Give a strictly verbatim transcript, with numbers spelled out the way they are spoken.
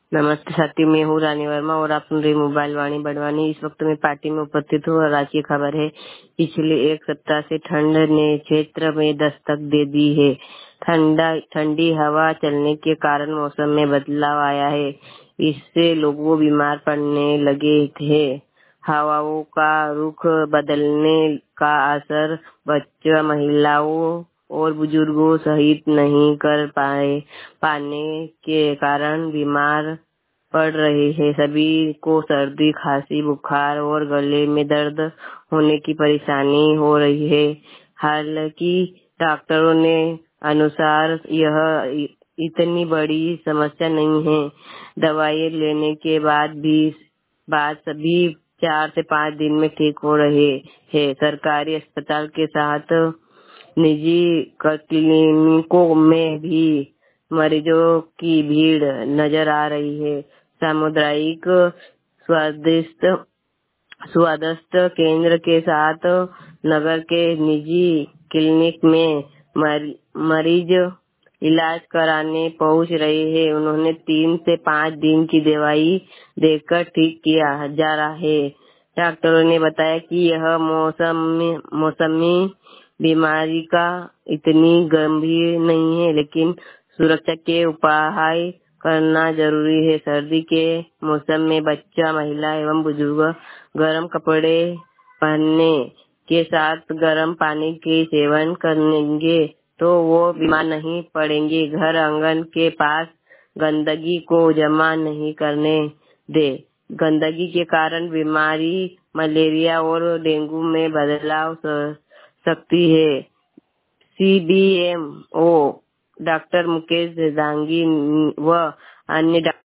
नमस्ते साथी, मैं हूँ रानी वर्मा और आप सुन रही मोबाइल वाणी बड़वानी। इस वक्त मैं पार्टी में उपस्थित हूँ और आज की खबर है। पिछले एक सप्ताह से ठंड ने क्षेत्र में दस्तक दे दी है। ठंडा ठंडी हवा चलने के कारण मौसम में बदलाव आया है। इससे लोगों बीमार पड़ने लगे थे। हवाओं का रुख बदलने का असर बच्चों, महिलाओं और बुजुर्गों सहित नहीं कर पाए पाने के कारण बीमार पड़ रहे हैं। सभी को सर्दी, खांसी, बुखार और गले में दर्द होने की परेशानी हो रही है। हालांकि डॉक्टरों ने अनुसार यह इतनी बड़ी समस्या नहीं है। दवाई लेने के बाद भी बाद सभी चार से पाँच दिन में ठीक हो रहे हैं। सरकारी अस्पताल के साथ निजी क्लिनिकों में भी मरीजों की भीड़ नजर आ रही है। सामुदायिक स्वास्थ्य स्वास्थ्य केंद्र के साथ नगर के निजी क्लिनिक में मर, मरीज इलाज कराने पहुंच रहे हैं। उन्होंने तीन से पाँच दिन की दवाई देकर ठीक किया जा रहा है। डॉक्टरों ने बताया कि यह मौसमी मौसमी बीमारी का इतनी गंभीर नहीं है, लेकिन सुरक्षा के उपाय करना जरूरी है। सर्दी के मौसम में बच्चा, महिला एवं बुजुर्ग गर्म कपड़े पहनने के साथ गर्म पानी के सेवन करेंगे तो वो बीमार नहीं पड़ेंगे। घर आंगन के पास गंदगी को जमा नहीं करने दे। गंदगी के कारण बीमारी मलेरिया और डेंगू में बदलाव सकती है। C B M O doctor Mukesh Dangi व अन्य